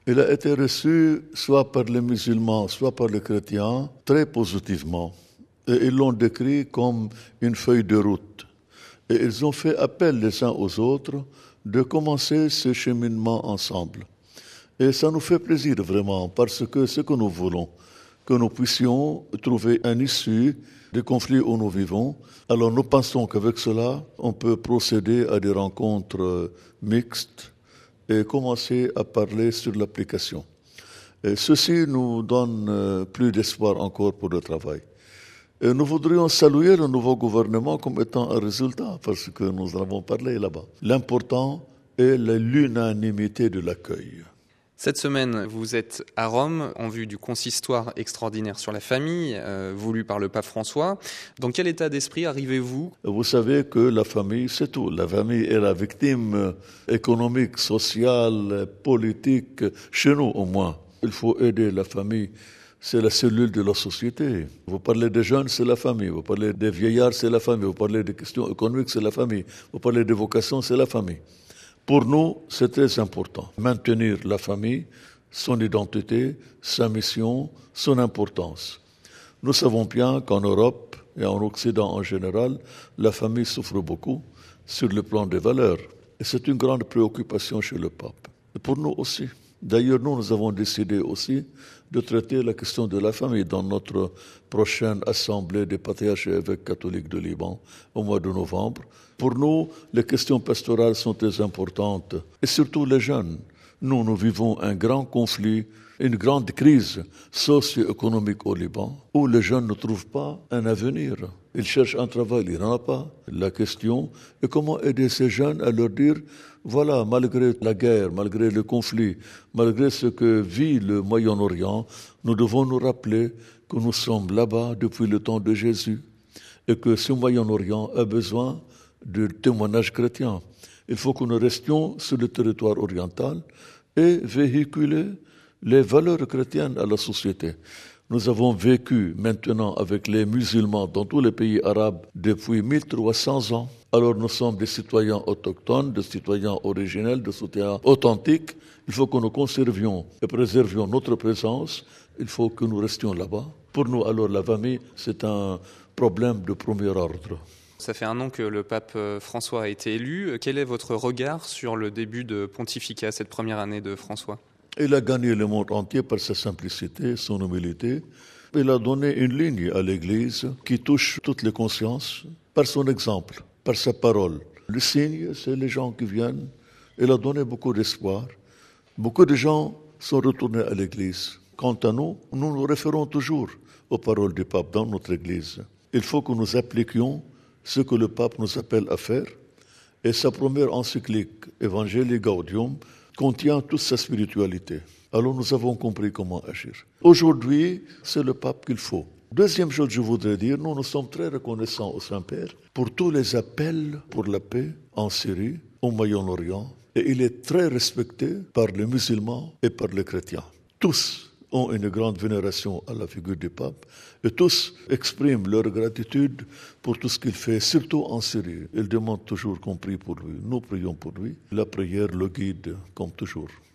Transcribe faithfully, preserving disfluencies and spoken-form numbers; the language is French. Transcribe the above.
Il a été reçu soit par les musulmans, soit par les chrétiens, très positivement. Et ils l'ont décrit comme une feuille de route. Et ils ont fait appel les uns aux autres de commencer ce cheminement ensemble. Et ça nous fait plaisir vraiment, parce que ce que nous voulons, que nous puissions trouver un issue des conflits où nous vivons. Alors nous pensons qu'avec cela, on peut procéder à des rencontres mixtes et commencer à parler sur l'application. Et ceci nous donne plus d'espoir encore pour le travail. Et nous voudrions saluer le nouveau gouvernement comme étant un résultat, parce que nous en avons parlé là-bas. L'important est l'unanimité de l'accueil. Cette semaine, vous êtes à Rome en vue du consistoire extraordinaire sur la famille, euh, voulu par le pape François. Dans quel état d'esprit arrivez-vous ? Vous savez que la famille, c'est tout. La famille est la victime économique, sociale, politique, chez nous au moins. Il faut aider la famille. C'est la cellule de la société. Vous parlez des jeunes, c'est la famille. Vous parlez des vieillards, c'est la famille. Vous parlez des questions économiques, c'est la famille. Vous parlez des vocations, c'est la famille. Pour nous, c'est très important. Maintenir la famille, son identité, sa mission, son importance. Nous savons bien qu'en Europe et en Occident en général, la famille souffre beaucoup sur le plan des valeurs. Et c'est une grande préoccupation chez le pape. Et pour nous aussi. D'ailleurs, nous, nous avons décidé aussi de traiter la question de la famille dans notre prochaine assemblée des patriarches et évêques catholiques de Liban au mois de novembre. Pour nous, les questions pastorales sont très importantes, et surtout les jeunes. Nous, nous vivons un grand conflit, une grande crise socio-économique au Liban, où les jeunes ne trouvent pas un avenir. Ils cherchent un travail, il n'y en a pas. La question est comment aider ces jeunes à leur dire, voilà, malgré la guerre, malgré le conflit, malgré ce que vit le Moyen-Orient, nous devons nous rappeler que nous sommes là-bas depuis le temps de Jésus et que ce Moyen-Orient a besoin de témoignages chrétiens. Il faut que nous restions sur le territoire oriental et véhiculer les valeurs chrétiennes à la société. Nous avons vécu maintenant avec les musulmans dans tous les pays arabes depuis mille trois cents ans. Alors nous sommes des citoyens autochtones, des citoyens originels, des citoyens authentiques. Il faut que nous conservions et préservions notre présence. Il faut que nous restions là-bas. Pour nous, alors, la famille, c'est un problème de premier ordre. Ça fait un an que le pape François a été élu. Quel est votre regard sur le début de pontificat, cette première année de François ? Il a gagné le monde entier par sa simplicité, son humilité. Il a donné une ligne à l'Église qui touche toutes les consciences par son exemple, par sa parole. Le signe, c'est les gens qui viennent. Il a donné beaucoup d'espoir. Beaucoup de gens sont retournés à l'Église. Quant à nous, nous nous référons toujours aux paroles du pape dans notre Église. Il faut que nous appliquions ce que le pape nous appelle à faire. Et sa première encyclique, Evangelii Gaudium, contient toute sa spiritualité. Alors nous avons compris comment agir. Aujourd'hui, c'est le pape qu'il faut. Deuxième chose, je voudrais dire, nous nous sommes très reconnaissants au Saint-Père pour tous les appels pour la paix en Syrie, au Moyen-Orient. Et il est très respecté par les musulmans et par les chrétiens. Tous ont une grande vénération à la figure du pape et tous expriment leur gratitude pour tout ce qu'il fait, surtout en Syrie. Ils demandent toujours qu'on prie pour lui. Nous prions pour lui. La prière le guide, comme toujours.